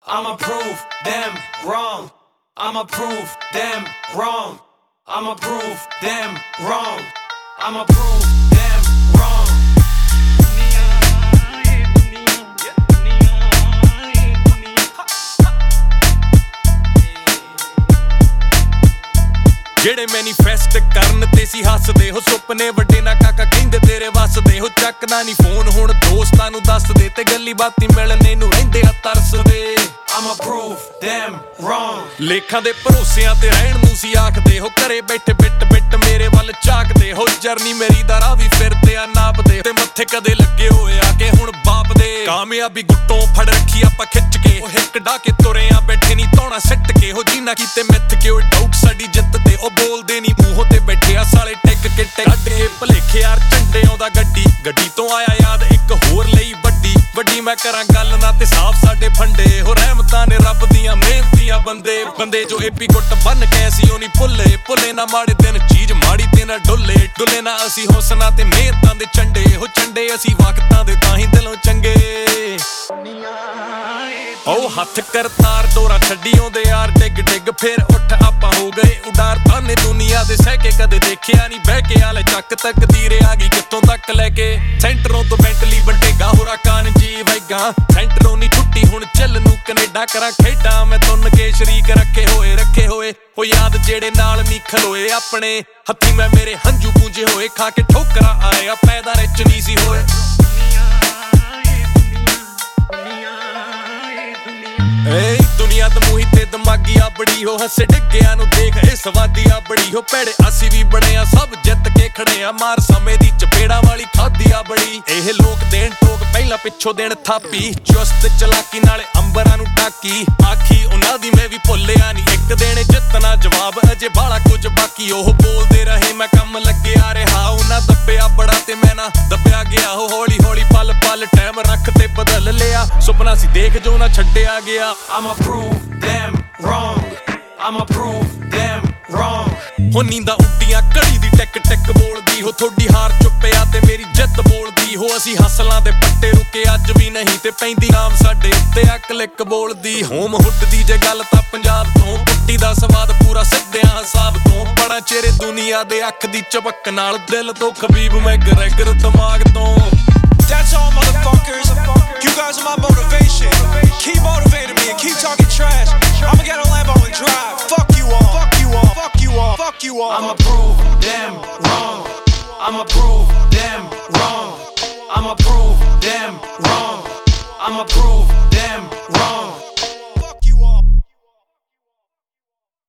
I'ma prove them wrong. I'ma prove them wrong. I'ma prove them wrong. I'ma prove them wrong. ਜਿਹੜੇ manifest ਕਰਨ ਤੇ ਸੀ ਹੱਸਦੇ ਹੋ ਸੁਪਨੇ ਵੱਡੇ ਨਾ ਕਾਕਾ ਕਹਿੰਦੇ ਤੇਰੇ ਵੱਸਦੇ ਹੋ ਚੱਕਦਾ ਨਹੀਂ ਫੋਨ ਹੁਣ ਦੋਸਤਾਂ ਨੂੰ ਦੱਸਦੇ ਤੇ ਗੱਲੀ ਬਾਤੀ ਮਿਲਣੇ ਨੂੰ ਰਹਿੰਦੇ ਆ ਤਰਸਦੇ I'ma prove them wrong. ਲੇਖਾਂ ਦੇ ਭਰੋਸਿਆਂ ਤੇ ਰਹਿਣ ਨੂੰ ਸੀ ਆਖਦੇ ਹੋ ਘਰੇ ਬੈਠੇ ਬਿੱਟ ਮੇਰੇ ਵੱਲ ਝਾਕਦੇ ਹੋ ਜਰਨੀ ਮੇਰੀ ਦਾ ਰਾਹ ਵੀ ਫਿਰਦੇ ਆ ਨਾਪਦੇ ਤੇ ਮੱਥੇ ਕਦੇ ਲੱਗੇ ਹੋਏ ਆ ਕਿ ਹੁਣ ਬਾਪ ਦੇ ਕਾਮਯਾਬੀ ਗੁੱਟੋਂ ਫੜ ਰੱਖੀ ਆਪਾਂ ਖਿੱਚ ਕੇ ਉਹ ਹਿੱਕ ਡਾ ਕੇ ਤੁਰੇ ਆ ਬੈਠੇ ਨਹੀਂ ਧੌਣਾ ਸਿੱਟ ਕੇ ਹੋ ਜਿੰਨਾ ਕੀਤੇ ਮਿੱਥ ਕੇ ਉਹ ਡਾਊਟ ਸਾਡੀ ਜਿੱਤ ਤੇ ਉਹ ਬੋਲਦੇ ਨਹੀਂ ਮੂੰਹੋਂ ਤੇ ਬੈਠੇ ਆ ਸਾਲੇ ਟਿਕ ਕੇ ਕੱਢ ਕੇ ਭਲੇਖੇ ਯਾਰ ਝੰਡੇ ਆਉਂਦਾ ਗੱਡੀ ਤੋਂ ਆਇਆ ਯਾਦ ਇੱਕ ਹੋਰ ਲਈ ਵੱਡੀ ਮੈਂ ਕਰਾਂ ਗੱਲ ਨਾ ਤੇ ਸਾਫ਼ ਸਾਡੇ ਫੰਡੇ ਹੋ ਰਹਿਮਤਾਂ ਨੇ ਰੱਬ ਦੀਆਂ ਮਿਹਨਤੀਆਂ ਬੰਦੇ ਜੋ ਏਪੀ ਗੁੱਟ ਬੰਨ ਕੇ ਸੀ ਉਹ ਨਹੀਂ ਭੁੱਲੇ ਨਾ ਮਾੜੇ ਦਿਨ ਚੀਜ਼ ਮਾੜੀ ਤੇ ਨਾ ਡੁੱਲੇ ਨਾ ਅਸੀਂ ਹੌਸਲਾ ਤੇ ਮਿਹਨਤਾਂ ਦੇ ਝੰਡੇ ਹੋ ਝੰਡੇ ਅਸੀਂ ਵਕਤਾਂ ਦੇ ਤਾਂ ਹੀ ਦਿਲੋਂ ਚੰਗੇ ਉਹ ਹੱਥ ਕਰਤਾਰ ਦੋਰਾ ਛੱਡੀ ਆਉਂਦੇ ਯਾਰ ਡਿੱਗ ਫਿਰ ਉੱਠ ਆਪਾਂ ਹੋ ਗਏ ਉਡਾਰ ਤਾਨੇ ਦੁਨੀਆ ਦੇ ਸਹਿ ਕੇ ਕਦੇ ਦੇਖਿਆ ਨਹੀਂ ਬਹਿ ਕੇ ਆਲੇ ਚੱਕ ਤਕਦੀਰ ਆ ਗਈ ਕਿੱਥੋਂ ਤੱਕ ਲੈ ਕੇ ਸੈਂਟਰੋਂ ਤੋਂ ਬੈਂਟਲੀ ਵੱਡੇਗਾ ਹੋਰਾ ਕਾਨ ਜੀ ਵੈਗਾ ਸੈਂਟਰੋਂ ਨਹੀਂ ਛੁੱਟੀ ਹੁਣ ਚੱਲ ਨੂੰ ਕੈਨੇਡਾ ਕਰਾਂ ਖੇਡਾਂ ਮੈਂ ਤੁੰਨ ਕੇ ਸ਼ਰੀਕ ਰੱਖੇ ਹੋਏ ਉਹ ਯਾਦ ਜਿਹੜੇ ਨਾਲ ਨਹੀਂ ਖਲੋਏ ਆਪਣੇ ਹੱਥੀ ਮੈਂ ਮੇਰੇ ਹੰਝੂ ਪੂੰਝੇ ਹੋਏ ਖਾ ਕੇ ਠੋਕਰਾਂ ਆਏ ਆ ਪੈਦਾ ਰਿਚ ਨਹੀਂ ਸੀ ਹੋਏ ਦੁਨੀਆ ਦਮੂਹੀ ਤੇ ਦਿਮਾਗੀ ਆ ਬੜੀ ਹੋ ਹੱਸੇ ਡਿੱਗਿਆਂ ਨੂੰ ਦੇਖ ਇਹ ਸਵਾਦੀ ਆ ਬੜੀ ਹੋ ਭੈੜੇ ਅਸੀਂ ਵੀ ਬਣੇ ਆ ਸਭ ਜਿੱਤ ਕੇ ਖੜੇ ਆ ਮਾਰ ਸਮੇਂ ਦੀ ਚਪੇੜਾ ਵਾਲੀ ਖਾਦੀ ਆ ਬੜੀ ਇਹ ਲੋਕ ਦੇਣ ਟੋਕ ਪਹਿਲਾਂ ਪਿੱਛੋਂ ਦੇਣ ਥਾਪੀ ਚੁਸਤ ਚਲਾਕੀ ਨਾਲੇ ਅੰਬਰਾਂ ਨੂੰ ਟਾਕੀ ਆਖੀ ਉਹਨਾਂ ਦੀ ਮੈਂ ਵੀ ਭੁੱਲਿਆ ਨਹੀਂ ਇੱਕ ਦੇਣੇ ਜਿੱਤਣਾ ਜਵਾਬ ਅਜੇ ਬਾਲਾ ਕੁਝ ਬਾਕੀ ਉਹ ਬੋਲਦੇ ਰਹੇ ਮੈਂ ਕੰਮ ਲੱਗਿਆ ਰਿਹਾ ਉਹਨਾਂ ਦੱਬਿਆ ਬੜਾ ਤੇ ਮੈਂ ਨਾ ਦੱਬਿਆ ਗਿਆ ਹੌਲੀ ਪਲ ਟਾਈਮ ਰੱਖ ਤੇ ਬਦਲ ਲਿਆ ਸੁਪਨਾ ਸੀ ਦੇਖ ਜੋ ਨਾ ਛੱਡਿਆ ਗਿਆ I'ma prove them wrong. I'ma prove them wrong. ਹੋ ਨੀਂਦਾਂ ਉੱਡੀਆਂ ਘੜੀ ਦੀ ਟਿਕ ਬੋਲਦੀ ਹੋ ਤੁਹਾਡੀ ਹਾਰ ਚੁੱਪਿਆ ਤੇ ਮੇਰੀ ਜਿੱਤ ਬੋਲਦੀ ਹੋ ਅਸੀਂ ਹਸਲਾਂ ਦੇ ਪੱਟੇ ਰੁਕੇ ਅੱਜ ਵੀ ਨਹੀਂ ਤੇ ਪੈਂਦੀ ਆਮ ਸਾਡੇ ਉੱਤੇ ਆ ਕਲਿੱਕ ਬੋਲਦੀ ਹੋਮ ਹੁੱਡ ਦੀ ਜੇ ਗੱਲ ਤਾਂ ਪੰਜਾਬ ਤੋਂ ਪੁੱਟੀ ਦਾ ਸਵਾਦ ਪੂਰਾ ਸਿੱਧਿਆਂ ਹਿਸਾਬ ਤੋਂ ਬੜਾ ਚਿਹਰੇ ਦੁਨੀਆ ਦੇ ਅੱਖ ਦੀ ਚਮਕ ਨਾਲ ਦਿਲ ਤੋਂ ਖਬੀਬ ਮੈਂ ਗਰੈਗਰ ਦਿਮਾਗ ਤੋਂ That's all, motherfuckers. You guys are my motivation. Keep motivating me and keep talking trash. I'ma get a Lambo and drive. Fuck you all. Fuck you all. Fuck you all. Fuck you all. I'ma prove them wrong. I'ma prove